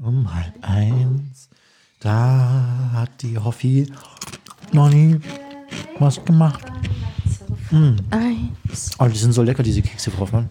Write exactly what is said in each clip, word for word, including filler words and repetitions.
um halb eins. Da hat die Hoffi noch nie was gemacht. Mm. Eins. Oh, die sind so lecker, diese Kekse, Frau Hoffmann.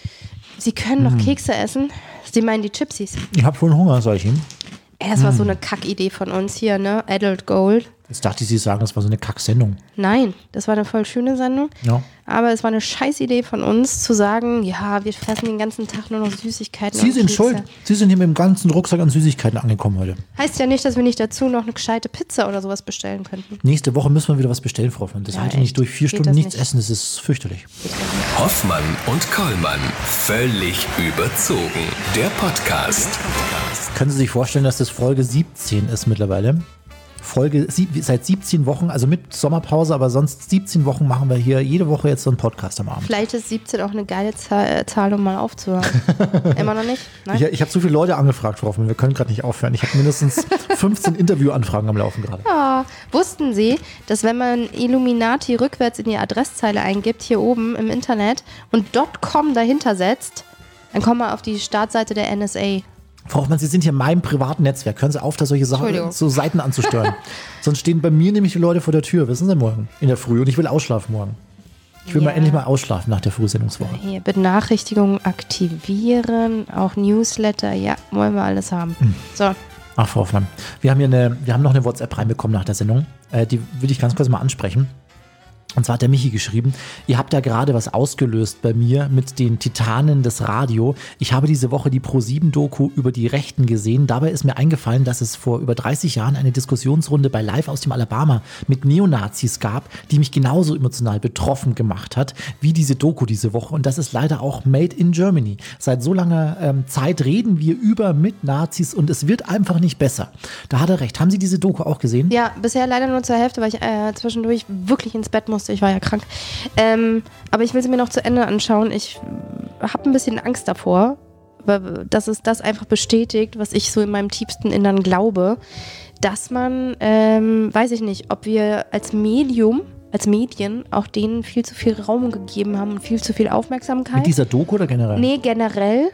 Sie können noch Kekse essen. Sie meinen die Chipsies. Ich habe schon Hunger, sag ich Ihnen. Ey, das war so eine Kackidee von uns hier, ne? Adult Gold. Jetzt dachte ich, Sie sagen, das war so eine Kacksendung. Nein, das war eine voll schöne Sendung. Ja. Aber es war eine Scheißidee von uns, zu sagen, ja, wir fressen den ganzen Tag nur noch Süßigkeiten. Sie und sind Kekse. schuld. Sie sind hier mit dem ganzen Rucksack an Süßigkeiten angekommen heute. Heißt ja nicht, dass wir nicht dazu noch eine gescheite Pizza oder sowas bestellen könnten. Nächste Woche müssen wir wieder was bestellen, Frau Hoffmann. Das Ja, halte ich nicht echt? durch. Vier Geht Stunden das nichts nicht? essen, das ist fürchterlich. Hoffmann und Kollmann. Völlig überzogen. Der Podcast. Können Sie sich vorstellen, dass das Folge siebzehn ist mittlerweile? Folge sieb, seit siebzehn Wochen, also mit Sommerpause, aber sonst siebzehn Wochen machen wir hier jede Woche jetzt so einen Podcast am Abend. Vielleicht ist siebzehn auch eine geile Zahl, äh, Zahl um mal aufzuhören. Immer noch nicht? Nein? Ich, ich habe so viele Leute angefragt, Frau Hoffmann, wir können gerade nicht aufhören. Ich habe mindestens fünfzehn Interviewanfragen am Laufen gerade. Ja. Wussten Sie, dass wenn man Illuminati rückwärts in die Adresszeile eingibt, hier oben im Internet, und .com dahinter setzt, dann kommt man auf die Startseite der N S A. Frau Hoffmann, Sie sind hier in meinem privaten Netzwerk. Hören Sie auf, da solche Sachen, Entschuldigung. so Seiten anzusteuern. Sonst stehen bei mir nämlich die Leute vor der Tür, wissen Sie, morgen in der Früh. Und ich will ausschlafen morgen. Ich will Ja. mal endlich mal ausschlafen nach der Frühsendungswoche. Hier, Benachrichtigungen aktivieren, auch Newsletter, ja, wollen wir alles haben. So, Ach, Frau Hoffmann, wir haben hier eine, wir haben noch eine WhatsApp reinbekommen nach der Sendung. Äh, die will ich ganz kurz mal ansprechen. Und zwar hat der Michi geschrieben, ihr habt da gerade was ausgelöst bei mir mit den Titanen des Radio. Ich habe diese Woche die Pro sieben Doku über die Rechten gesehen. Dabei ist mir eingefallen, dass es vor über dreißig Jahren eine Diskussionsrunde bei Live aus dem Alabama mit Neonazis gab, die mich genauso emotional betroffen gemacht hat, wie diese Doku diese Woche. Und das ist leider auch made in Germany. Seit so langer ähm, Zeit reden wir über mit Nazis und es wird einfach nicht besser. Da hat er recht. Haben Sie diese Doku auch gesehen? ja, bisher leider nur zur Hälfte, weil ich äh, zwischendurch wirklich ins Bett musste. Ich war ja krank. Ähm, aber ich will sie mir noch zu Ende anschauen. Ich habe ein bisschen Angst davor, weil- dass es das einfach bestätigt, was ich so in meinem tiefsten Innern glaube, dass man, ähm, weiß ich nicht, ob wir als Medium, als Medien auch denen viel zu viel Raum gegeben haben und viel zu viel Aufmerksamkeit. Mit dieser Doku oder generell? Nee, generell.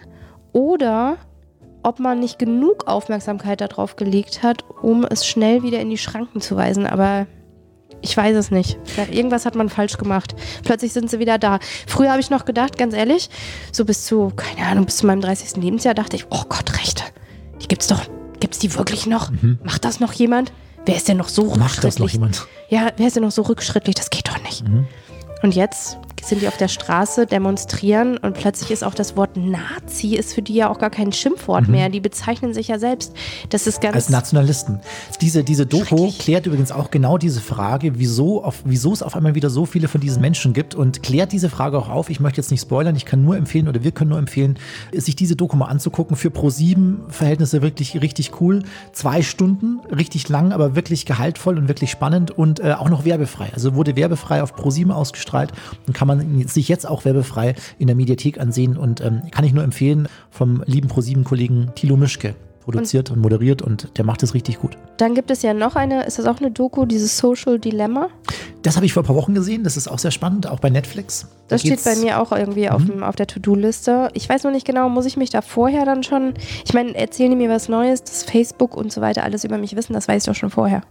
Oder ob man nicht genug Aufmerksamkeit darauf gelegt hat, um es schnell wieder in die Schranken zu weisen. Aber ich weiß es nicht. Irgendwas hat man falsch gemacht. Plötzlich sind sie wieder da. Früher habe ich noch gedacht, ganz ehrlich, so bis zu, keine Ahnung, bis zu meinem dreißigsten Lebensjahr dachte ich, oh Gott, Rechte. Die gibt's doch. Gibt's die wirklich noch? Macht das noch jemand? Wer ist denn noch so rückschrittlich? Macht das noch jemand? Ja, wer ist denn noch so rückschrittlich? Das geht doch nicht. Und jetzt sind die auf der Straße, demonstrieren und plötzlich ist auch das Wort Nazi ist für die ja auch gar kein Schimpfwort Mhm. mehr. Die bezeichnen sich ja selbst. Das ist ganz... Als Nationalisten. Diese, diese Doku Schrecklich. klärt übrigens auch genau diese Frage, wieso, auf, wieso es auf einmal wieder so viele von diesen Menschen gibt und klärt diese Frage auch auf. Ich möchte jetzt nicht spoilern, ich kann nur empfehlen oder wir können nur empfehlen, sich diese Doku mal anzugucken. Für Pro sieben Verhältnisse wirklich richtig cool. Zwei Stunden, richtig lang, aber wirklich gehaltvoll und wirklich spannend und äh, auch noch werbefrei. Also wurde werbefrei auf Pro sieben ausgestrahlt und kann man sich jetzt auch werbefrei in der Mediathek ansehen und ähm, kann ich nur empfehlen, vom lieben Pro sieben Kollegen Thilo Mischke produziert und, und moderiert und der macht es richtig gut. Dann gibt es ja noch eine, ist das auch eine Doku, dieses Social Dilemma? Das habe ich vor ein paar Wochen gesehen, das ist auch sehr spannend, auch bei Netflix. Da Das steht geht's- bei mir auch irgendwie auf, dem, auf der To-Do-Liste. Ich weiß noch nicht genau, muss ich mich da vorher dann schon, ich meine, erzählen die mir was Neues, dass Facebook und so weiter alles über mich wissen, das weiß ich doch schon vorher.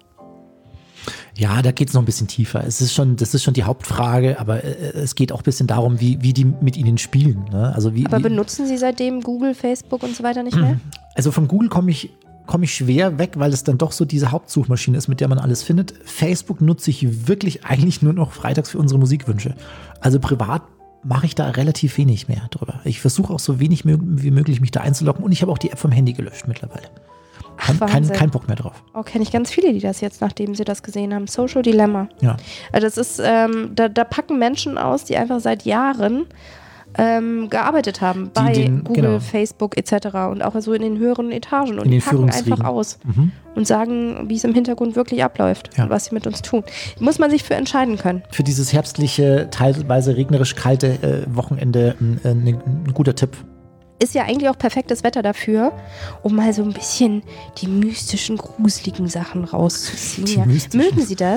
Ja, da geht es noch ein bisschen tiefer. Es ist schon, das ist schon die Hauptfrage, aber äh, es geht auch ein bisschen darum, wie, wie die mit ihnen spielen. Ne? Also, wie, Aber wie, benutzen Sie seitdem Google, Facebook und so weiter nicht mehr? also von Google komme ich, komme ich schwer weg, weil es dann doch so diese Hauptsuchmaschine ist, mit der man alles findet. Facebook nutze ich wirklich eigentlich nur noch freitags für unsere Musikwünsche. Also privat mache ich da relativ wenig mehr drüber. Ich versuche auch so wenig mö- wie möglich mich da einzuloggen und ich habe auch die App vom Handy gelöscht mittlerweile. Kein, kein, Wahnsinn. kein Bock mehr drauf. Oh, kenne ich ganz viele, die das jetzt, nachdem sie das gesehen haben. Social Dilemma. Ja. Also das ist, ähm, da, da packen Menschen aus, die einfach seit Jahren ähm, gearbeitet haben bei den- Google, genau. Facebook et cetera und auch so in den höheren Etagen. Und In die den packen einfach Führungsriegen. aus Mhm. und sagen, wie es im Hintergrund wirklich abläuft Ja. und was sie mit uns tun. Muss man sich für entscheiden können. Für dieses herbstliche, teilweise regnerisch kalte äh, Wochenende äh, ein, ein guter Tipp. Ist ja eigentlich auch perfektes Wetter dafür, um mal so ein bisschen die mystischen, gruseligen Sachen rauszuziehen. Die Ja. mystischen. Mögen Sie das?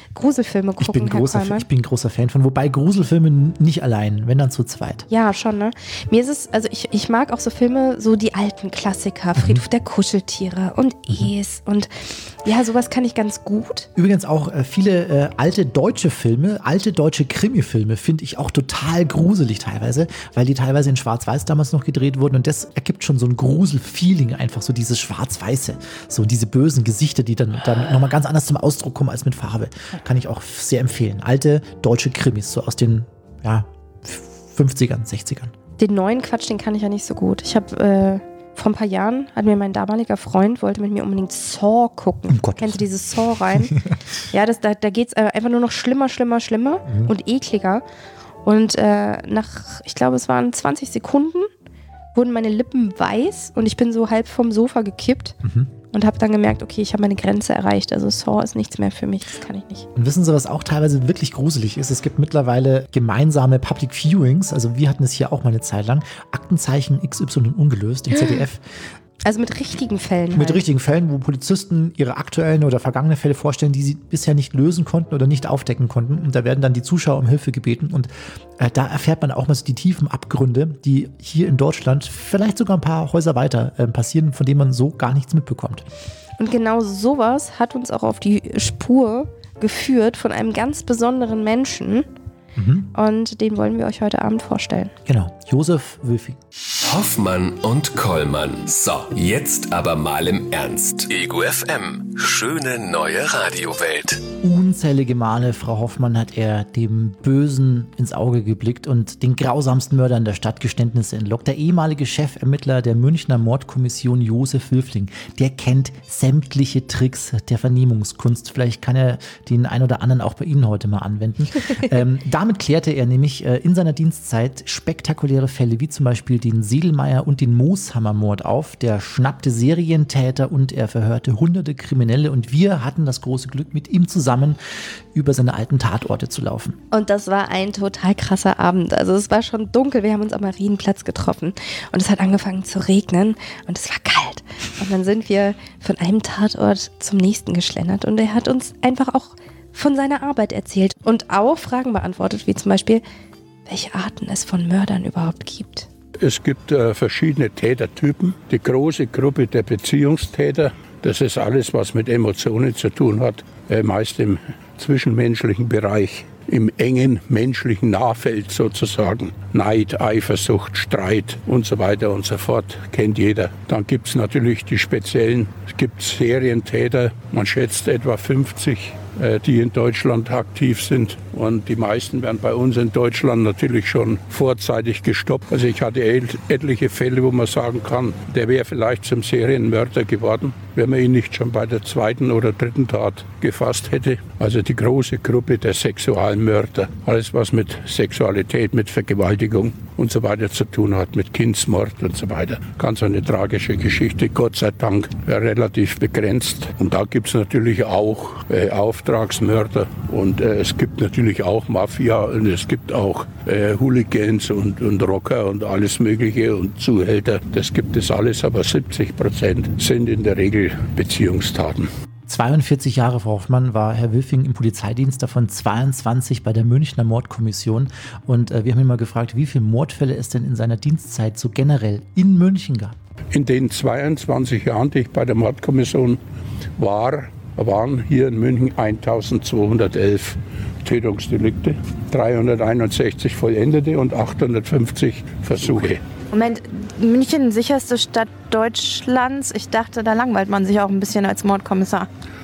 Gruselfilme gucken, Ich bin, Herr großer, Kollmann? ich bin großer Fan von, wobei Gruselfilme nicht allein, wenn dann zu zweit. Ja, schon, ne? Mir ist es, also ich, ich mag auch so Filme, so die alten Klassiker, Friedhof mhm. der Kuscheltiere und Es und ja, sowas kann ich ganz gut. Übrigens auch äh, viele äh, alte deutsche Filme, alte deutsche Krimi-Filme finde ich auch total gruselig teilweise, weil die teilweise in Schwarz-Weiß damals noch gedreht wurden und das ergibt schon so ein Grusel-Feeling, einfach so dieses Schwarz-Weiße, so diese bösen Gesichter, die dann, dann nochmal ganz anders zum Ausdruck kommen als mit Farbe. Kann ich auch sehr empfehlen. Alte deutsche Krimis, so aus den ja, fünfzigern, sechzigern. Den neuen Quatsch, den kann ich ja nicht so gut. Ich habe äh, vor ein paar Jahren, hat mir mein damaliger Freund, wollte mit mir unbedingt Saw gucken. Oh Kennst du dieses Saw rein? Ja, das, da, da geht es einfach nur noch schlimmer, schlimmer, schlimmer mhm. und ekliger. Und äh, nach, ich glaube, es waren zwanzig Sekunden, wurden meine Lippen weiß und ich bin so halb vom Sofa gekippt. Mhm. Und habe dann gemerkt, okay, ich habe meine Grenze erreicht. Also Saw ist nichts mehr für mich, das kann ich nicht. Und wissen Sie, was auch teilweise wirklich gruselig ist? Es gibt mittlerweile gemeinsame Public Viewings. Also wir hatten es hier auch mal eine Zeit lang. Aktenzeichen X Y ungelöst im Z D F. Also mit richtigen Fällen. Mit halt. richtigen Fällen, wo Polizisten ihre aktuellen oder vergangenen Fälle vorstellen, die sie bisher nicht lösen konnten oder nicht aufdecken konnten. Und da werden dann die Zuschauer um Hilfe gebeten. Und äh, da erfährt man auch mal so die tiefen Abgründe, die hier in Deutschland vielleicht sogar ein paar Häuser weiter äh, passieren, von denen man so gar nichts mitbekommt. Und genau sowas hat uns auch auf die Spur geführt von einem ganz besonderen Menschen. Mhm. Und den wollen wir euch heute Abend vorstellen. Genau, Josef Wülfing. Hoffmann und Kollmann. So, jetzt aber mal im Ernst. Ego F M. Schöne neue Radiowelt. Unzählige Male, Frau Hoffmann, hat er dem Bösen ins Auge geblickt und den grausamsten Mördern der Stadt Geständnisse entlockt. Der ehemalige Chefermittler der Münchner Mordkommission Josef Wülfing, der kennt sämtliche Tricks der Vernehmungskunst. Vielleicht kann er den ein oder anderen auch bei Ihnen heute mal anwenden. ähm, damit klärte er nämlich äh, in seiner Dienstzeit spektakuläre Fälle, wie zum Beispiel den Sedelmeier und den Mooshammer-Mord auf. Der schnappte Serientäter und er verhörte hunderte Kriminelle und wir hatten das große Glück, mit ihm zusammen über seine alten Tatorte zu laufen. Und das war ein total krasser Abend. Also es war schon dunkel, wir haben uns am Marienplatz getroffen und es hat angefangen zu regnen und es war kalt. Und dann sind wir von einem Tatort zum nächsten geschlendert und er hat uns einfach auch von seiner Arbeit erzählt und auch Fragen beantwortet, wie zum Beispiel, welche Arten es von Mördern überhaupt gibt. Es gibt äh, verschiedene Tätertypen. Die große Gruppe der Beziehungstäter, das ist alles, was mit Emotionen zu tun hat, äh, meist im zwischenmenschlichen Bereich, im engen menschlichen Nahfeld sozusagen. Neid, Eifersucht, Streit und so weiter und so fort, kennt jeder. Dann gibt es natürlich die speziellen, es gibt Serientäter, man schätzt etwa fünfzig, die in Deutschland aktiv sind. Und die meisten werden bei uns in Deutschland natürlich schon vorzeitig gestoppt. Also ich hatte et- etliche Fälle, wo man sagen kann, der wäre vielleicht zum Serienmörder geworden, wenn man ihn nicht schon bei der zweiten oder dritten Tat gefasst hätte. Also die große Gruppe der Sexualmörder. Alles, was mit Sexualität, mit Vergewaltigung und so weiter zu tun hat, mit Kindsmord und so weiter. Ganz eine tragische Geschichte, Gott sei Dank relativ begrenzt. Und da gibt es natürlich auch äh, Auftragsmörder und äh, es gibt natürlich auch Mafia und es gibt auch äh, Hooligans und, und Rocker und alles Mögliche und Zuhälter. Das gibt es alles, aber siebzig Prozent sind in der Regel Beziehungstaten. zweiundvierzig Jahre, Frau Hoffmann, war Herr Wülfing im Polizeidienst, davon zweiundzwanzig bei der Münchner Mordkommission. Und äh, wir haben ihn mal gefragt, wie viele Mordfälle es denn in seiner Dienstzeit so generell in München gab. In den zweiundzwanzig Jahren, die ich bei der Mordkommission war, waren hier in München eintausendzweihundertelf Tötungsdelikte, dreihunderteinundsechzig vollendete und achthundertfünfzig Versuche. Moment, München, sicherste Stadt Deutschlands. Ich dachte, da langweilt man sich auch ein bisschen als Mordkommissar.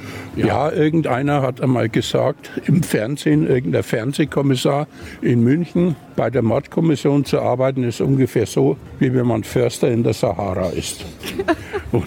Ja, irgendeiner hat einmal gesagt, im Fernsehen, irgendein Fernsehkommissar in München, bei der Mordkommission zu arbeiten, ist ungefähr so, wie wenn man Förster in der Sahara ist. Und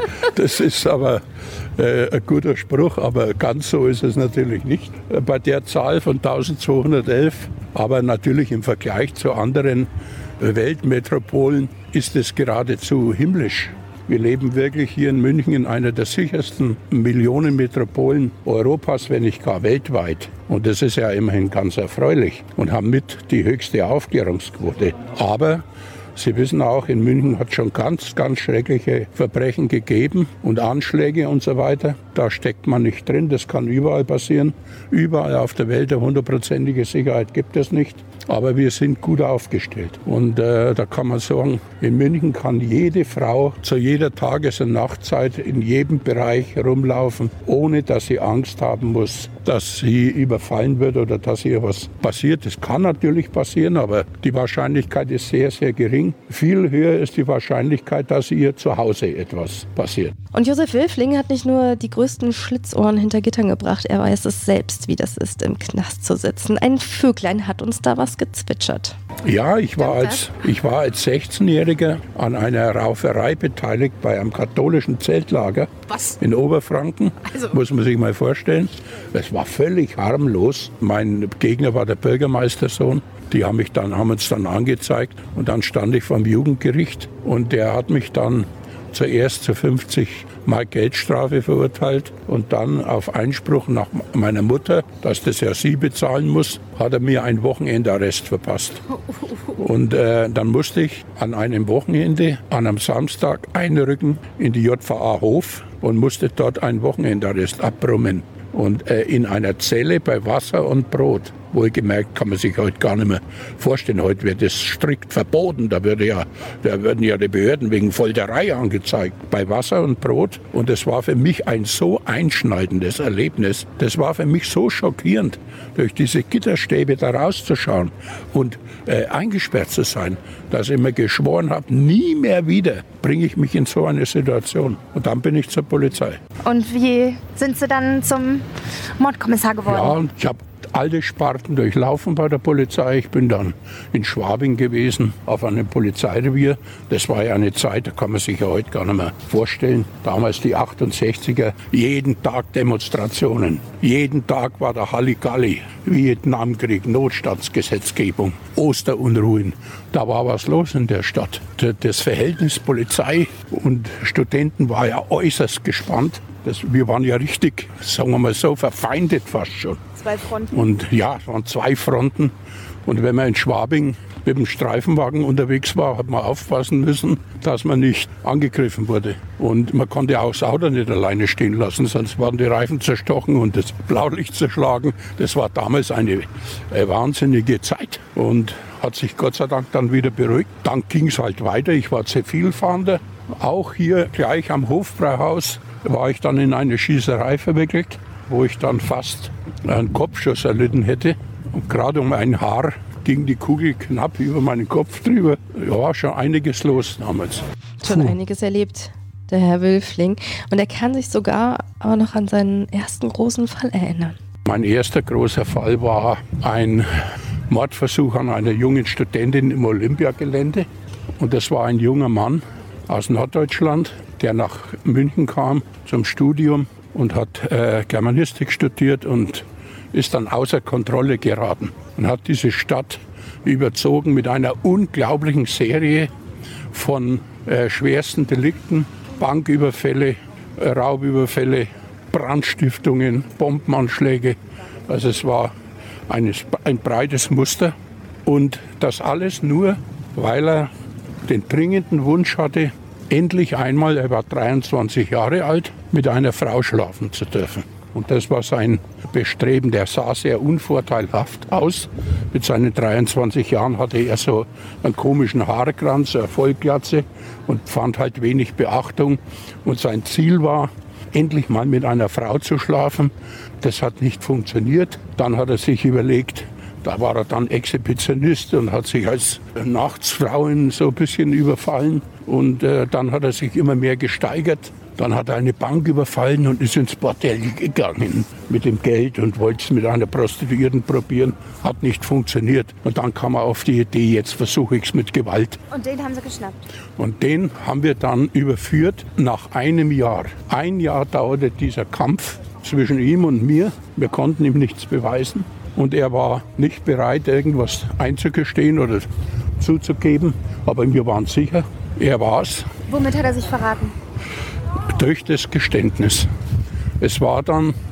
das ist aber äh, ein guter Spruch, aber ganz so ist es natürlich nicht. Bei der Zahl von eintausendzweihundertelf, aber natürlich im Vergleich zu anderen Weltmetropolen ist es geradezu himmlisch. Wir leben wirklich hier in München in einer der sichersten Millionenmetropolen Europas, wenn nicht gar weltweit. Und das ist ja immerhin ganz erfreulich und haben mit die höchste Aufklärungsquote. Aber Sie wissen auch, in München hat es schon ganz, ganz schreckliche Verbrechen gegeben und Anschläge und so weiter. Da steckt man nicht drin, das kann überall passieren. Überall auf der Welt eine hundertprozentige Sicherheit gibt es nicht. Aber wir sind gut aufgestellt. Und äh, da kann man sagen, in München kann jede Frau zu jeder Tages- und Nachtzeit in jedem Bereich rumlaufen, ohne dass sie Angst haben muss, dass sie überfallen wird oder dass ihr was passiert. Das kann natürlich passieren, aber die Wahrscheinlichkeit ist sehr, sehr gering. Viel höher ist die Wahrscheinlichkeit, dass ihr zu Hause etwas passiert. Und Josef Wilfling hat nicht nur die größten Schlitzohren hinter Gittern gebracht, er weiß es selbst, wie das ist, im Knast zu sitzen. Ein Vöglein hat uns da was gezwitschert. Ja, ich war als, ich war als sechzehnjähriger an einer Rauferei beteiligt bei einem katholischen Zeltlager. Was? In Oberfranken, Also. muss man sich mal vorstellen. Es war völlig harmlos. Mein Gegner war der Bürgermeistersohn. Die haben, mich dann, haben uns dann angezeigt und dann stand ich vom Jugendgericht und der hat mich dann zuerst zu fünfzig Mark Geldstrafe verurteilt und dann auf Einspruch nach meiner Mutter, dass das ja sie bezahlen muss, hat er mir einen Wochenendarrest verpasst. Und äh, dann musste ich an einem Wochenende, an einem Samstag einrücken in die J V A Hof und musste dort einen Wochenendarrest abbrummen. Und äh, in einer Zelle bei Wasser und Brot. Wohlgemerkt kann man sich heute gar nicht mehr vorstellen. Heute wird das strikt verboten. Da, würde ja, da würden ja die Behörden wegen Folterei angezeigt. Bei Wasser und Brot. Und das war für mich ein so einschneidendes Erlebnis. Das war für mich so schockierend, durch diese Gitterstäbe da rauszuschauen und äh, eingesperrt zu sein, dass ich mir geschworen habe, nie mehr wieder bringe ich mich in so eine Situation. Und dann bin ich zur Polizei. Und wie sind Sie dann zum Mordkommissar geworden? Ja, und ich habe alte Sparten durchlaufen bei der Polizei. Ich bin dann in Schwabing gewesen, auf einem Polizeirevier. Das war ja eine Zeit, da kann man sich ja heute gar nicht mehr vorstellen. Damals die achtundsechziger, jeden Tag Demonstrationen. Jeden Tag war der Halligalli, Vietnamkrieg, Notstandsgesetzgebung, Osterunruhen. Da war was los in der Stadt. Das Verhältnis Polizei und Studenten war ja äußerst gespannt. Das, wir waren ja richtig, sagen wir mal so, verfeindet fast schon. Zwei Fronten. Und ja, es waren zwei Fronten. Und wenn man in Schwabing mit dem Streifenwagen unterwegs war, hat man aufpassen müssen, dass man nicht angegriffen wurde. Und man konnte auch das Auto nicht alleine stehen lassen, sonst waren die Reifen zerstochen und das Blaulicht zerschlagen. Das war damals eine äh, wahnsinnige Zeit und hat sich Gott sei Dank dann wieder beruhigt. Dann ging es halt weiter. Ich war Zivilfahnder. Auch hier gleich am Hofbräuhaus war ich dann in eine Schießerei verwickelt, wo ich dann fast einen Kopfschuss erlitten hätte. Und gerade um ein Haar ging die Kugel knapp über meinen Kopf drüber. Ja, war schon einiges los damals. Schon Puh. einiges erlebt, der Herr Wilfling. Und er kann sich sogar auch noch an seinen ersten großen Fall erinnern. Mein erster großer Fall war ein Mordversuch an einer jungen Studentin im Olympiagelände. Und das war ein junger Mann aus Norddeutschland, der nach München kam zum Studium und hat äh, Germanistik studiert und ist dann außer Kontrolle geraten und hat diese Stadt überzogen mit einer unglaublichen Serie von äh, schwersten Delikten, Banküberfälle, äh, Raubüberfälle, Brandstiftungen, Bombenanschläge. Also es war eine, ein breites Muster und das alles nur, weil er den dringenden Wunsch hatte, endlich einmal, er war dreiundzwanzig Jahre alt, mit einer Frau schlafen zu dürfen. Und das war sein Bestreben. Der sah sehr unvorteilhaft aus. Mit seinen dreiundzwanzig Jahren hatte er so einen komischen Haarkranz, eine Vollglatze und fand halt wenig Beachtung. Und sein Ziel war, endlich mal mit einer Frau zu schlafen. Das hat nicht funktioniert. Dann hat er sich überlegt, da war er dann Exhibitionist und hat sich als Nachtsfrauen so ein bisschen überfallen. Und äh, dann hat er sich immer mehr gesteigert. Dann hat er eine Bank überfallen und ist ins Bordell gegangen mit dem Geld und wollte es mit einer Prostituierten probieren. Hat nicht funktioniert. Und dann kam er auf die Idee, jetzt versuche ich es mit Gewalt. Und den haben Sie geschnappt? Und den haben wir dann überführt nach einem Jahr. Ein Jahr dauerte dieser Kampf zwischen ihm und mir. Wir konnten ihm nichts beweisen. Und er war nicht bereit, irgendwas einzugestehen oder zuzugeben. Aber wir waren sicher, er war es. Womit hat er sich verraten? Durch das Geständnis. Es war dann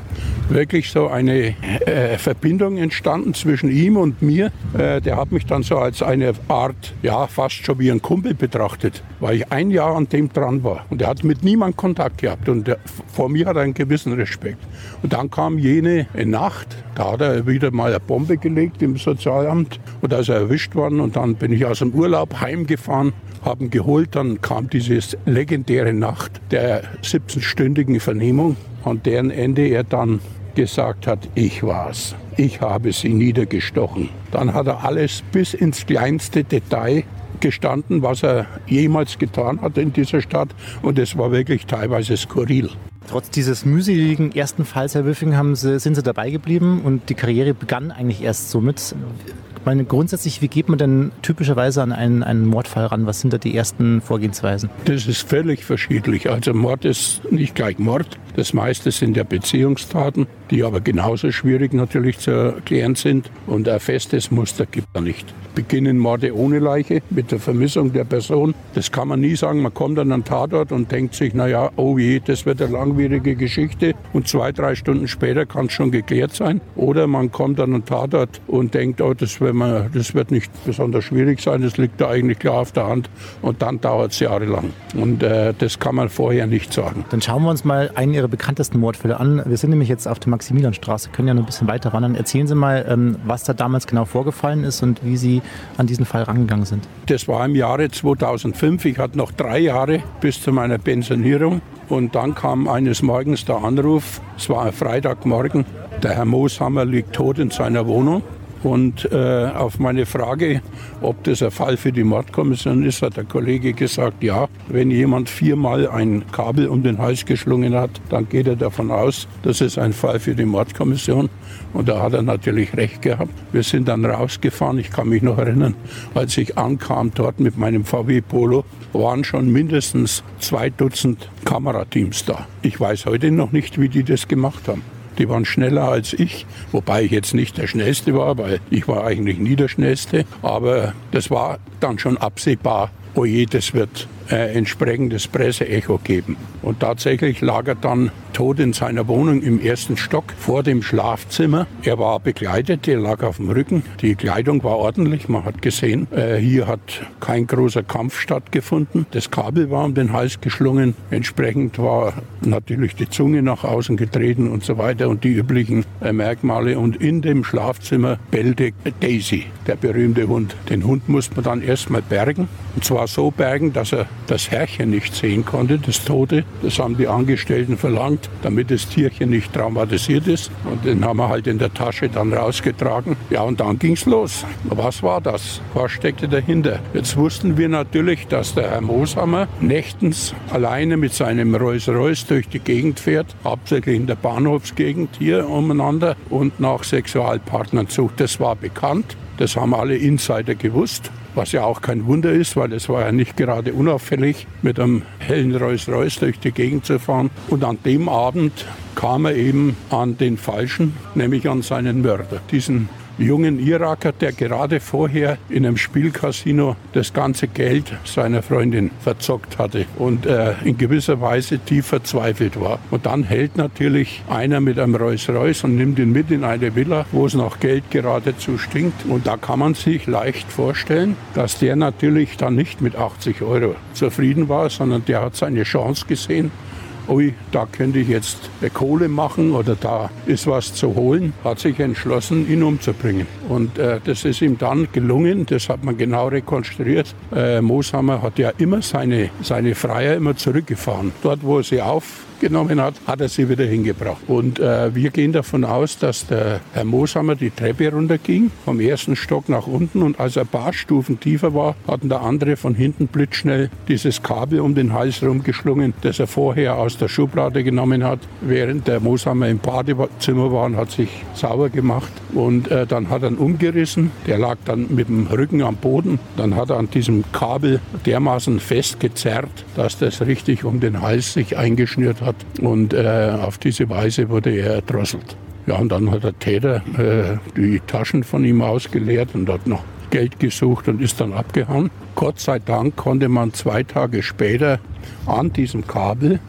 wirklich so eine äh, Verbindung entstanden zwischen ihm und mir. Äh, der hat mich dann so als eine Art, ja, fast schon wie ein Kumpel betrachtet, weil ich ein Jahr an dem dran war. Und er hat mit niemandem Kontakt gehabt und der, vor mir hat er einen gewissen Respekt. Und dann kam jene Nacht, da hat er wieder mal eine Bombe gelegt im Sozialamt und da ist er erwischt worden und dann bin ich aus dem Urlaub heimgefahren, habe ihn geholt, dann kam diese legendäre Nacht der siebzehnstündigen Vernehmung, an deren Ende er dann gesagt hat, ich war's, ich habe sie niedergestochen. Dann hat er alles bis ins kleinste Detail gestanden, was er jemals getan hat in dieser Stadt und es war wirklich teilweise skurril. Trotz dieses mühseligen ersten Falls, Herr Wülfing, haben Sie, sind Sie dabei geblieben und die Karriere begann eigentlich erst somit. Ich meine, grundsätzlich, wie geht man denn typischerweise an einen, einen Mordfall ran? Was sind da die ersten Vorgehensweisen? Das ist völlig verschiedentlich. Also Mord ist nicht gleich Mord. Das meiste sind ja Beziehungstaten, die aber genauso schwierig natürlich zu erklären sind. Und ein festes Muster gibt es nicht. Beginnen Morde ohne Leiche mit der Vermissung der Person. Das kann man nie sagen. Man kommt an einen Tatort und denkt sich, naja, oh je, das wird eine langwierige Geschichte. Und zwei, drei Stunden später kann es schon geklärt sein. Oder man kommt an einen Tatort und denkt, oh, das, wird man, das wird nicht besonders schwierig sein. Das liegt da eigentlich klar auf der Hand. Und dann dauert es jahrelang. Und äh, das kann man vorher nicht sagen. Dann schauen wir uns mal einen Ihrer bekanntesten Mordfälle an. Wir sind nämlich jetzt auf der Maximilianstraße, können ja noch ein bisschen weiter wandern. Erzählen Sie mal, ähm, was da damals genau vorgefallen ist und wie Sie an diesen Fall rangegangen sind. Das war im Jahre zweitausendfünf. Ich hatte noch drei Jahre bis zu meiner Pensionierung. Und dann kam eines Morgens der Anruf, es war ein Freitagmorgen, der Herr Mooshammer liegt tot in seiner Wohnung. Und äh, auf meine Frage, ob das ein Fall für die Mordkommission ist, hat der Kollege gesagt, ja, wenn jemand viermal ein Kabel um den Hals geschlungen hat, dann geht er davon aus, das ist ein Fall für die Mordkommission. Und da hat er natürlich recht gehabt. Wir sind dann rausgefahren, ich kann mich noch erinnern, als ich ankam dort mit meinem V W Polo, waren schon mindestens zwei Dutzend Kamerateams da. Ich weiß heute noch nicht, wie die das gemacht haben. Die waren schneller als ich, wobei ich jetzt nicht der Schnellste war, weil ich war eigentlich nie der Schnellste. Aber das war dann schon absehbar, oh je, das wird äh, entsprechendes Presseecho geben. Und tatsächlich lag er dann tot in seiner Wohnung im ersten Stock vor dem Schlafzimmer. Er war begleitet, er lag auf dem Rücken. Die Kleidung war ordentlich, man hat gesehen, äh, hier hat kein großer Kampf stattgefunden. Das Kabel war um den Hals geschlungen. Entsprechend war natürlich die Zunge nach außen getreten und so weiter und die üblichen äh, Merkmale. Und in dem Schlafzimmer bellte Daisy, der berühmte Hund. Den Hund musste man dann erstmal bergen. Und zwar so bergen, dass er das Herrchen nicht sehen konnte, das Tote. Das haben die Angestellten verlangt, damit das Tierchen nicht traumatisiert ist. Und den haben wir halt in der Tasche dann rausgetragen. Ja, und dann ging's los. Was war das? Was steckte dahinter? Jetzt wussten wir natürlich, dass der Herr Mooshammer nächtens alleine mit seinem Rolls-Royce durch die Gegend fährt, hauptsächlich in der Bahnhofsgegend hier umeinander und nach Sexualpartnern sucht. Das war bekannt. Das haben alle Insider gewusst, was ja auch kein Wunder ist, weil es war ja nicht gerade unauffällig, mit einem hellen Rolls-Royce durch die Gegend zu fahren. Und an dem Abend kam er eben an den Falschen, nämlich an seinen Mörder, diesen jungen Iraker, der gerade vorher in einem Spielcasino das ganze Geld seiner Freundin verzockt hatte und äh, in gewisser Weise tief verzweifelt war. Und dann hält natürlich einer mit einem Rolls-Royce und nimmt ihn mit in eine Villa, wo es nach Geld geradezu stinkt. Und da kann man sich leicht vorstellen, dass der natürlich dann nicht mit achtzig Euro zufrieden war, sondern der hat seine Chance gesehen. Ui, da könnte ich jetzt Kohle machen oder da ist was zu holen, hat sich entschlossen, ihn umzubringen. Und äh, das ist ihm dann gelungen, das hat man genau rekonstruiert. Äh, Mooshammer hat ja immer seine, seine Freier immer zurückgefahren. Dort, wo er sie aufgenommen hat, hat er sie wieder hingebracht. Und äh, wir gehen davon aus, dass der Herr Mooshammer die Treppe runterging, vom ersten Stock nach unten. Und als er ein paar Stufen tiefer war, hatten der andere von hinten blitzschnell dieses Kabel um den Hals rumgeschlungen, das er vorher aus der Schublade genommen hat, während der Mooshammer im Badezimmer war und hat sich sauber gemacht. Und äh, dann hat er ihn umgerissen. Der lag dann mit dem Rücken am Boden. Dann hat er an diesem Kabel dermaßen festgezerrt, dass das richtig um den Hals sich eingeschnürt hat. Und äh, auf diese Weise wurde er erdrosselt. Ja, und dann hat der Täter äh, die Taschen von ihm ausgeleert und hat noch Geld gesucht und ist dann abgehauen. Gott sei Dank konnte man zwei Tage später an diesem Kabel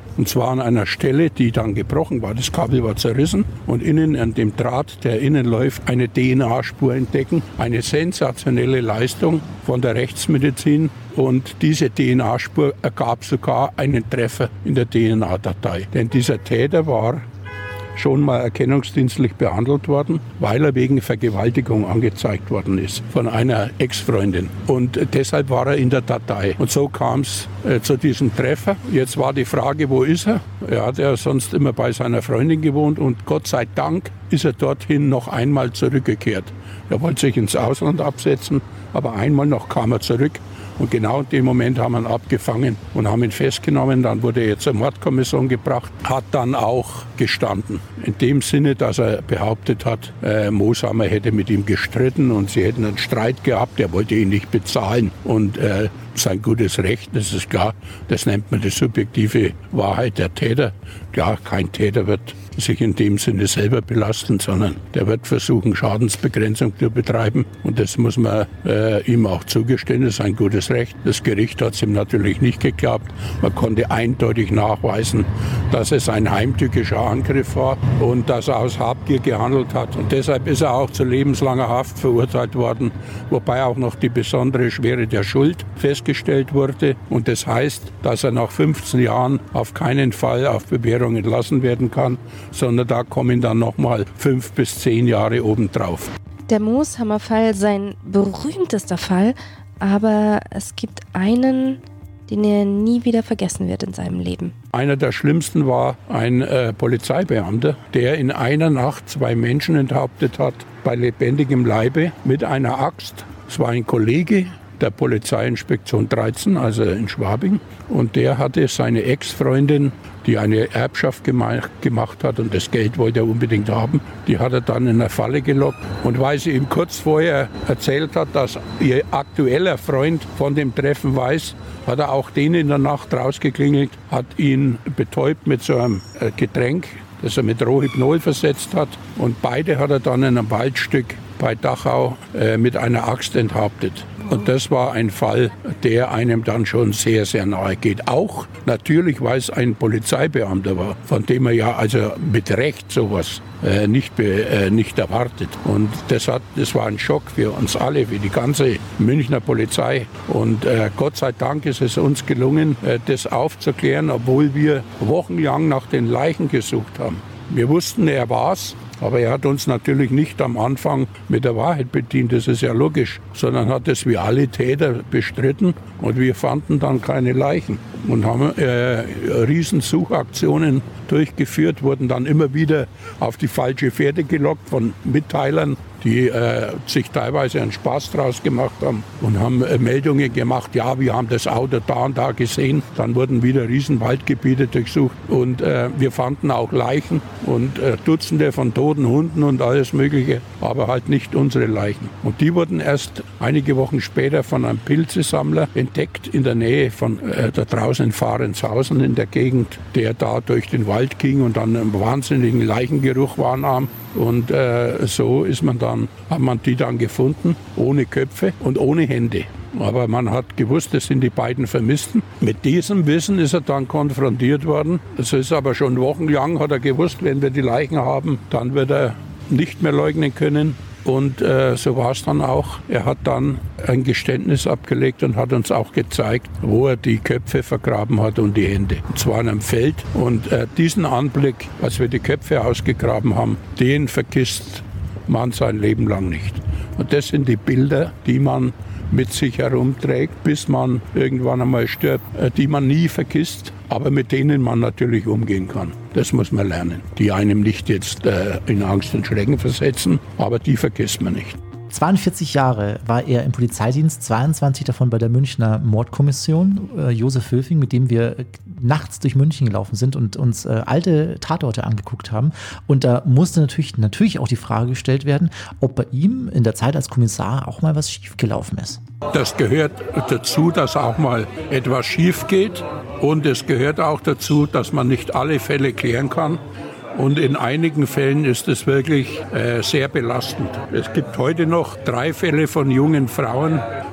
Und zwar an einer Stelle, die dann gebrochen war. Das Kabel war zerrissen und innen an dem Draht, der innen läuft, eine D N A-Spur entdecken. Eine sensationelle Leistung von der Rechtsmedizin. Und diese D N A-Spur ergab sogar einen Treffer in der D N A-Datei. Denn dieser Täter war schon mal erkennungsdienstlich behandelt worden, weil er wegen Vergewaltigung angezeigt worden ist von einer Ex-Freundin. Und deshalb war er in der Datei. Und so kam es äh, zu diesem Treffer. Jetzt war die Frage, wo ist er? Er hat ja sonst immer bei seiner Freundin gewohnt und Gott sei Dank ist er dorthin noch einmal zurückgekehrt. Er wollte sich ins Ausland absetzen, aber einmal noch kam er zurück. Und genau in dem Moment haben wir ihn abgefangen und haben ihn festgenommen. Dann wurde er zur Mordkommission gebracht, hat dann auch gestanden. In dem Sinne, dass er behauptet hat, äh, Mooshammer hätte mit ihm gestritten und sie hätten einen Streit gehabt, er wollte ihn nicht bezahlen. Und äh, sein gutes Recht, das ist klar, das nennt man die subjektive Wahrheit der Täter. Ja, kein Täter wird sich in dem Sinne selber belasten, sondern der wird versuchen, Schadensbegrenzung zu betreiben. Und das muss man äh, ihm auch zugestehen, das ist ein gutes Recht. Das Gericht hat es ihm natürlich nicht geklappt. Man konnte eindeutig nachweisen, dass es ein heimtückischer Angriff war und dass er aus Habgier gehandelt hat. Und deshalb ist er auch zu lebenslanger Haft verurteilt worden, wobei auch noch die besondere Schwere der Schuld festgestellt wurde. Und das heißt, dass er nach fünfzehn Jahren auf keinen Fall auf Bewährung entlassen werden kann, sondern da kommen dann nochmal fünf bis zehn Jahre obendrauf. Der Mooshammer-Fall ist sein berühmtester Fall, aber es gibt einen, den er nie wieder vergessen wird in seinem Leben. Einer der schlimmsten war ein äh, Polizeibeamter, der in einer Nacht zwei Menschen enthauptet hat, bei lebendigem Leibe mit einer Axt. Es war ein Kollege der Polizeiinspektion dreizehn, also in Schwabing. Und der hatte seine Ex-Freundin, die eine Erbschaft gemacht, gemacht hat und das Geld wollte er unbedingt haben, die hat er dann in eine Falle gelockt. Und weil sie ihm kurz vorher erzählt hat, dass ihr aktueller Freund von dem Treffen weiß, hat er auch den in der Nacht rausgeklingelt, hat ihn betäubt mit so einem Getränk, das er mit Rohypnol versetzt hat. Und beide hat er dann in einem Waldstück bei Dachau äh, mit einer Axt enthauptet. Und das war ein Fall, der einem dann schon sehr, sehr nahe geht. Auch natürlich, weil es ein Polizeibeamter war, von dem er ja also mit Recht sowas äh, nicht, be, äh, nicht erwartet. Und das, hat, das war ein Schock für uns alle, für die ganze Münchner Polizei. Und äh, Gott sei Dank ist es uns gelungen, äh, das aufzuklären, obwohl wir wochenlang nach den Leichen gesucht haben. Wir wussten, er war's. Aber er hat uns natürlich nicht am Anfang mit der Wahrheit bedient, das ist ja logisch, sondern hat es wie alle Täter bestritten und wir fanden dann keine Leichen und haben äh, Riesensuchaktionen durchgeführt, wurden dann immer wieder auf die falsche Fährte gelockt von Mitteilern, die äh, sich teilweise einen Spaß draus gemacht haben und haben äh, Meldungen gemacht, ja, wir haben das Auto da und da gesehen. Dann wurden wieder Riesenwaldgebiete durchsucht und äh, wir fanden auch Leichen und äh, Dutzende von toten Hunden und alles Mögliche, aber halt nicht unsere Leichen. Und die wurden erst einige Wochen später von einem Pilzesammler entdeckt in der Nähe von äh, da draußen in Fahrenshausen in der Gegend, der da durch den Wald ging und dann einen wahnsinnigen Leichengeruch wahrnahm. Und äh, so ist man dann, hat man die dann gefunden, ohne Köpfe und ohne Hände. Aber man hat gewusst, das sind die beiden Vermissten. Mit diesem Wissen ist er dann konfrontiert worden. Das ist aber schon wochenlang, hat er gewusst, wenn wir die Leichen haben, dann wird er nicht mehr leugnen können. Und äh, so war es dann auch. Er hat dann ein Geständnis abgelegt und hat uns auch gezeigt, wo er die Köpfe vergraben hat und die Hände. Und zwar in einem Feld. Und äh, diesen Anblick, als wir die Köpfe ausgegraben haben, den vergisst man sein Leben lang nicht. Und das sind die Bilder, die man mit sich herumträgt, bis man irgendwann einmal stirbt, äh, die man nie vergisst, aber mit denen man natürlich umgehen kann. Das muss man lernen. Die einem nicht jetzt äh, in Angst und Schrecken versetzen, aber die vergisst man nicht. zweiundvierzig Jahre war er im Polizeidienst, zweiundzwanzig davon bei der Münchner Mordkommission. Äh, Josef Wülfing, mit dem wir äh, nachts durch München gelaufen sind und uns äh, alte Tatorte angeguckt haben. Und da musste natürlich, natürlich auch die Frage gestellt werden, ob bei ihm in der Zeit als Kommissar auch mal was schiefgelaufen ist. Das gehört dazu, dass auch mal etwas schief geht. Und es gehört auch dazu, dass man nicht alle Fälle klären kann. Und in einigen Fällen ist es wirklich äh, sehr belastend. Es gibt heute noch drei Fälle von jungen Frauen,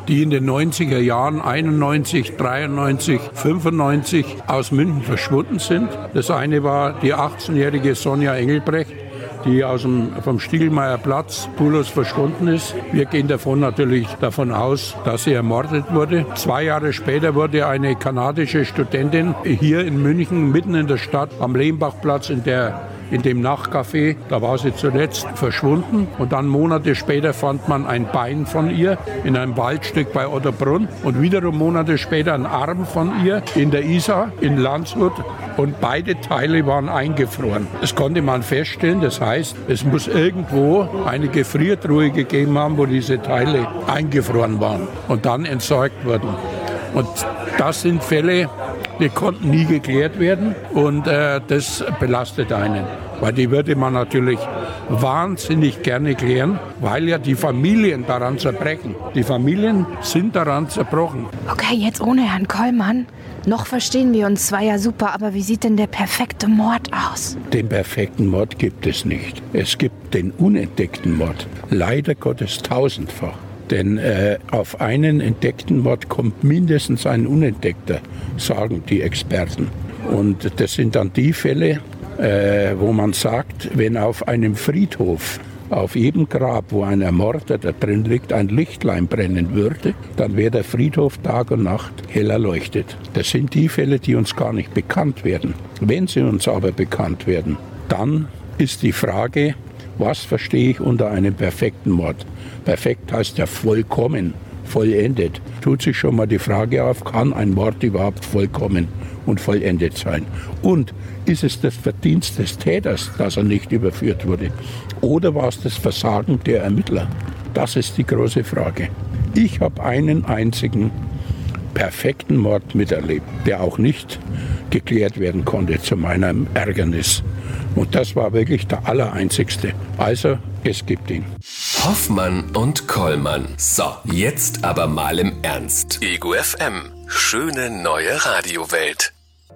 die in den neunziger Jahren einundneunzig, dreiundneunzig, fünfundneunzig aus München verschwunden sind. Das eine war die achtzehnjährige Sonja Engelbrecht, die aus dem, vom Stiegelmeier Platz spurlos verschwunden ist. Wir gehen davon natürlich davon aus, dass sie ermordet wurde. Zwei Jahre später wurde eine kanadische Studentin hier in München, mitten in der Stadt, am Lehmbachplatz in der in dem Nachtcafé, da war sie zuletzt verschwunden. Und dann Monate später fand man ein Bein von ihr in einem Waldstück bei Otterbrunn. Und wiederum Monate später ein Arm von ihr in der Isar in Landshut. Und beide Teile waren eingefroren. Das konnte man feststellen. Das heißt, es muss irgendwo eine Gefriertruhe gegeben haben, wo diese Teile eingefroren waren und dann entsorgt wurden. Und das sind Fälle, die konnten nie geklärt werden und äh, das belastet einen. Weil die würde man natürlich wahnsinnig gerne klären, weil ja die Familien daran zerbrechen. Die Familien sind daran zerbrochen. Okay, jetzt ohne Herrn Kollmann. Noch verstehen wir uns zwar ja super, aber wie sieht denn der perfekte Mord aus? Den perfekten Mord gibt es nicht. Es gibt den unentdeckten Mord. Leider Gottes tausendfach. Denn äh, auf einen entdeckten Mord kommt mindestens ein unentdeckter, sagen die Experten. Und das sind dann die Fälle, äh, wo man sagt, wenn auf einem Friedhof, auf jedem Grab, wo ein Ermordeter drin liegt, ein Lichtlein brennen würde, dann wäre der Friedhof Tag und Nacht hell erleuchtet. Das sind die Fälle, die uns gar nicht bekannt werden. Wenn sie uns aber bekannt werden, dann ist die Frage, was verstehe ich unter einem perfekten Mord? Perfekt heißt ja vollkommen, vollendet. Tut sich schon mal die Frage auf, kann ein Mord überhaupt vollkommen und vollendet sein? Und ist es das Verdienst des Täters, dass er nicht überführt wurde? Oder war es das Versagen der Ermittler? Das ist die große Frage. Ich habe einen einzigen perfekten Mord miterlebt, der auch nicht geklärt werden konnte, zu meinem Ärgernis. Und das war wirklich der allereinzigste. Also, es gibt ihn. Hoffmann und Kollmann. So, jetzt aber mal im Ernst. Ego F M. Schöne neue Radiowelt.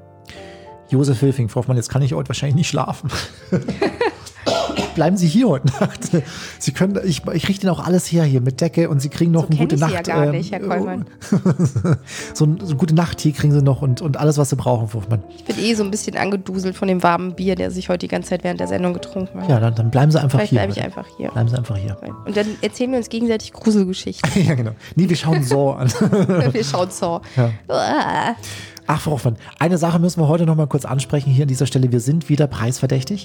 Josef Hilfing, Frau Hoffmann, jetzt kann ich heute wahrscheinlich nicht schlafen. Bleiben Sie hier heute Nacht. Sie können, ich, ich richte Ihnen auch alles her hier mit Decke und Sie kriegen noch So eine gute kenn ich Nacht. Sie ja gar ähm, nicht, Herr Kollmann. so, ein, so eine gute Nacht-Tee kriegen Sie noch und, und alles, was Sie brauchen, Frau Hoffmann. Ich bin eh so ein bisschen angeduselt von dem warmen Bier, der sich heute die ganze Zeit während der Sendung getrunken hat. Ja, dann, dann bleiben Sie einfach Vielleicht hier. bleibe ich bitte. einfach hier. Bleiben Sie einfach hier. Und dann erzählen wir uns gegenseitig Gruselgeschichten. Ja, genau. Nee, wir schauen so an. Wir schauen so. Ja. Uah. Ach, Frau Hoffmann, eine Sache müssen wir heute noch mal kurz ansprechen hier an dieser Stelle. Wir sind wieder preisverdächtig.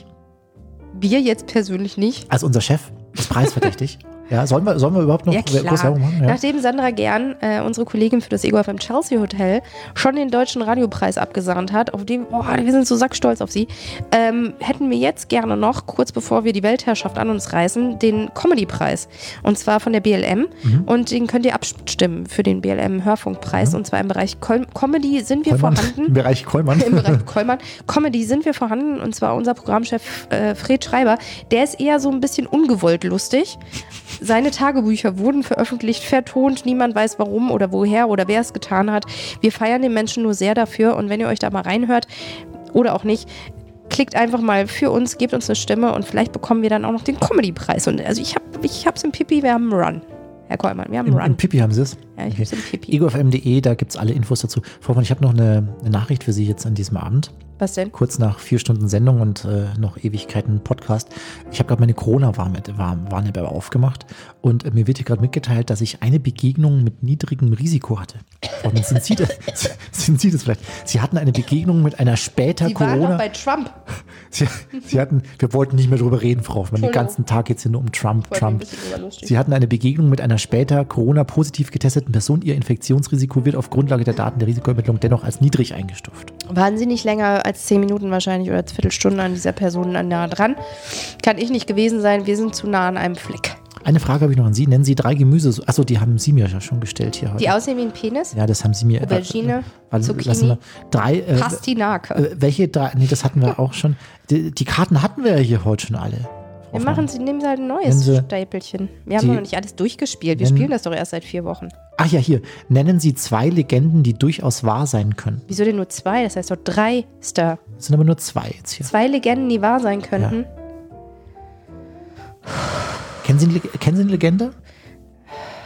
Wir jetzt persönlich nicht. Also unser Chef ist preisverdächtig. Ja, sollen wir, sollen wir überhaupt noch Ja, groß klar. Werbung machen? Ja. Nachdem Sandra Gern, äh, unsere Kollegin für das Ego F M Chelsea Hotel, schon den Deutschen Radiopreis abgesahnt hat, auf dem, oh, wir sind so sackstolz auf sie, ähm, hätten wir jetzt gerne noch, kurz bevor wir die Weltherrschaft an uns reißen, den Comedy-Preis. Und zwar von der B L M. Mhm. Und den könnt ihr abstimmen für den B L M-Hörfunkpreis. Mhm. Und zwar im Bereich Kol- Comedy sind wir Kollmann. vorhanden. Im Bereich Kollmann. Im Bereich Kollmann. Comedy sind wir vorhanden. Und zwar unser Programmchef äh, Fred Schreiber. Der ist eher so ein bisschen ungewollt lustig. Seine Tagebücher wurden veröffentlicht, vertont. Niemand weiß warum oder woher oder wer es getan hat. Wir feiern den Menschen nur sehr dafür. Und wenn ihr euch da mal reinhört oder auch nicht, klickt einfach mal für uns, gebt uns eine Stimme und vielleicht bekommen wir dann auch noch den Comedy-Preis. Und also ich habe ich hab's im Pipi, wir haben einen Run. Herr Kollmann, wir haben einen Im, Run. Im Pipi haben Sie es? Ja, ich Okay. hab's im Pipi. ego f m punkt de, da gibt es alle Infos dazu. Frau Hoffmann, ich habe noch eine, eine Nachricht für Sie jetzt an diesem Abend. Was denn? Kurz nach vier Stunden Sendung und äh, noch Ewigkeiten Podcast. Ich habe gerade meine Corona-Warn-App aufgemacht und äh, mir wird hier gerade mitgeteilt, dass ich eine Begegnung mit niedrigem Risiko hatte. Und sind Sie, das, sind Sie das vielleicht? Sie hatten eine Begegnung mit einer später Die waren Corona... noch bei Trump. Sie, Sie hatten, wir wollten nicht mehr drüber reden, Frau Hoffmann. Den Entschuldigung. ganzen Tag geht es hier nur um Trump, Ich wollte ein Trump. bisschen drüber lustig. Sie hatten eine Begegnung mit einer später Corona-positiv getesteten Person. Ihr Infektionsrisiko wird auf Grundlage der Daten der Risikoermittlung dennoch als niedrig eingestuft. Waren Sie nicht länger als zehn Minuten wahrscheinlich oder Viertelstunde an dieser Person nah dran? Kann ich nicht gewesen sein. Wir sind zu nah an einem Fleck. Eine Frage habe ich noch an Sie. Nennen Sie drei Gemüse. Achso, die haben Sie mir ja schon gestellt hier heute. Die aussehen wie ein Penis? Ja, das haben Sie mir. Aubergine, äh, äh, Zucchini, lassen wir drei. Äh, Pastinake. äh, welche drei? Nee, das hatten wir auch schon. Die, die Karten hatten wir ja hier heute schon alle. Wir machen Sie, nehmen Sie halt ein neues Sie Stapelchen. Wir haben die- noch nicht alles durchgespielt. Wir nennen- spielen das doch erst seit vier Wochen. Ach ja, hier. Nennen Sie zwei Legenden, die durchaus wahr sein können. Wieso denn nur zwei? Das heißt doch drei Star. Es sind aber nur zwei jetzt hier. Zwei Legenden, die wahr sein könnten. Kennen Sie, eine Leg- kennen Sie eine Legende?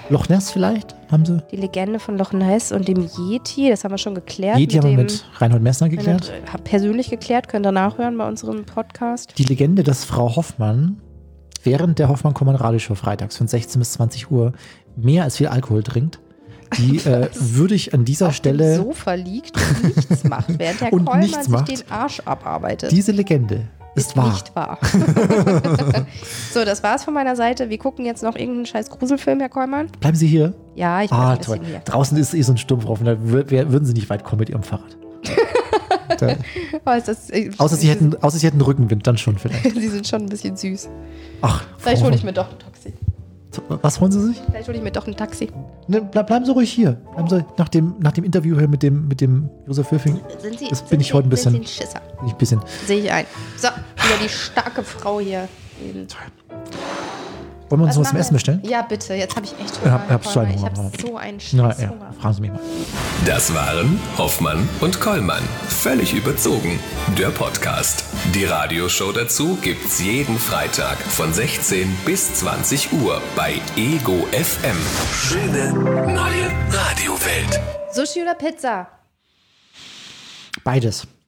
Loch Ness vielleicht? Haben sie? Die Legende von Loch Ness und dem Yeti, das haben wir schon geklärt. Yeti haben wir dem, mit Reinhold Messner geklärt. Mit, persönlich geklärt, könnt ihr nachhören bei unserem Podcast. Die Legende, dass Frau Hoffmann während der Hoffmann-Kommand-Radioshow freitags von sechzehn bis zwanzig Uhr mehr als viel Alkohol trinkt, die äh, würde ich an dieser auf Stelle... dem Sofa liegt und nichts macht, während Herr und Kollmann nichts sich macht. den Arsch abarbeitet. Diese Legende ist wahr. Nicht wahr. So, das war's von meiner Seite. Wir gucken jetzt noch irgendeinen scheiß Gruselfilm, Herr Kollmann. Bleiben Sie hier? Ja, ich bin Ah, ein toll. bisschen hier. Draußen ist eh so ein Sturmfrost, da wür- wär- würden Sie nicht weit kommen mit Ihrem Fahrrad. Da, Oh, ist das, äh, außer, Sie hätten, außer Sie hätten Rückenwind, dann schon vielleicht. Sie sind schon ein bisschen süß. Ach, Vielleicht Frau hole ich Hoffmann. mir doch ein Taxi. Was holen Sie sich? Vielleicht hole ich mir doch ein Taxi. Ne, bleib, bleiben Sie ruhig hier. Bleiben Sie nach dem, nach dem Interview hier mit dem, mit dem Josef Höfing. Sind Sie, Das sind bin ich Sie heute ein bisschen- Ein Schisser. Ein bisschen. Sehe ich ein. So, wieder die starke Frau hier. Eben. Wollen wir uns Was was zum machen Essen wir? bestellen? Ja, bitte. Jetzt habe ich echt Ja, Hunger. ich hab so einen ich Hunger. habe so einen Na Scheiß ja, Hunger. fragen Sie mich mal. Das waren Hoffmann und Kollmann. Völlig überzogen. Der Podcast. Die Radioshow dazu gibt's jeden Freitag von sechzehn bis zwanzig Uhr bei Ego F M. Schöne neue Radiowelt. Sushi oder Pizza? Beides.